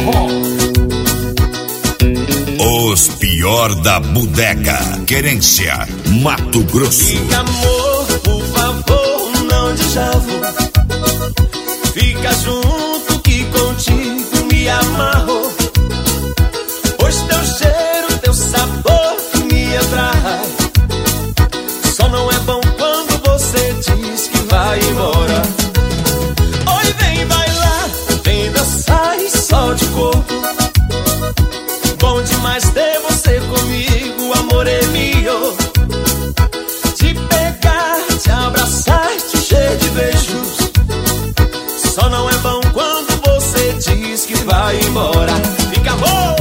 Os pior da bodega. Querência, Mato Grosso. Fica, amor, por favor, não desavu. Fica junto que contigo me amarro. Pois teu cheiro, teu sabor me atrai. Só não é bom quando você diz que vai embora. Oi, vem bailar, vem dançar e só de corpo. Bom demais ter você comigo, amor é meu. Te pegar, te abraçar, te encher de beijos. Só não é bom quando você diz que vai embora. Fica bom!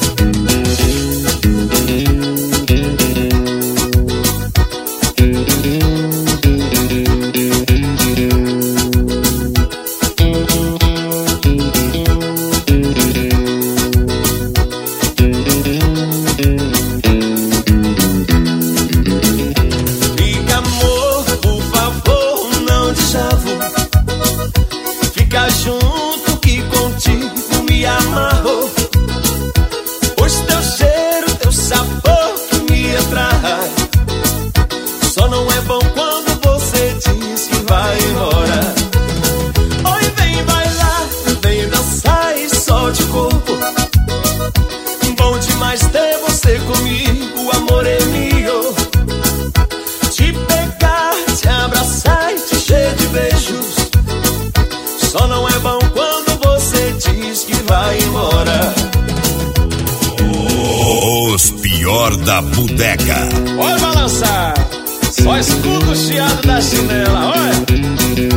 Fica, amor, por favor, não desavu. Fica junto que contigo me amarro. Pois teu cheiro, teu sabor que me atrai. Só não é bom quando você diz que vai embora. Oi, vem bailar, vem dançar e só de corpo. Bom demais ter você comigo, amor é meu. Te pegar, te abraçar e te encher de beijos. Só não é bom quando você diz que vai embora. Os pior da bodega. Olha balançar, só escuta o chiado da chinela, olha.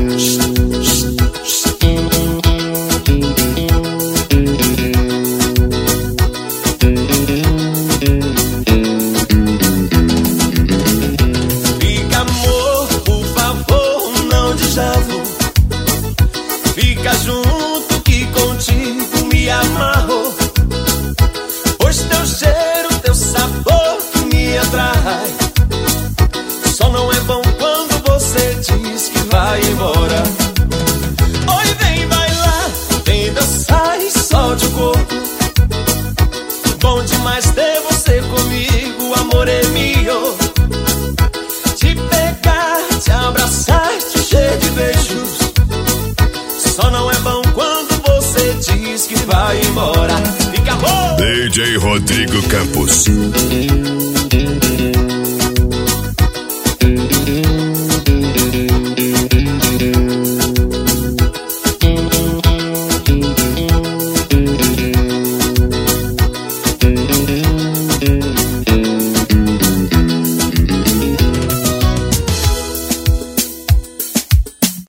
Fica, amor, por favor, não desavu. Fica junto que contigo me amarro. Pois teu cheiro, teu sabor que me atrai. Só não é bom quando você diz que vai embora. Oi, vem bailar, vem dançar e solte o corpo. Bom demais ter você comigo, amor é meu. Te pegar, te abraçar, te encher de beijos. Só não é bom quando você diz que vai embora. Fica bom! DJ Rodrigo Campos.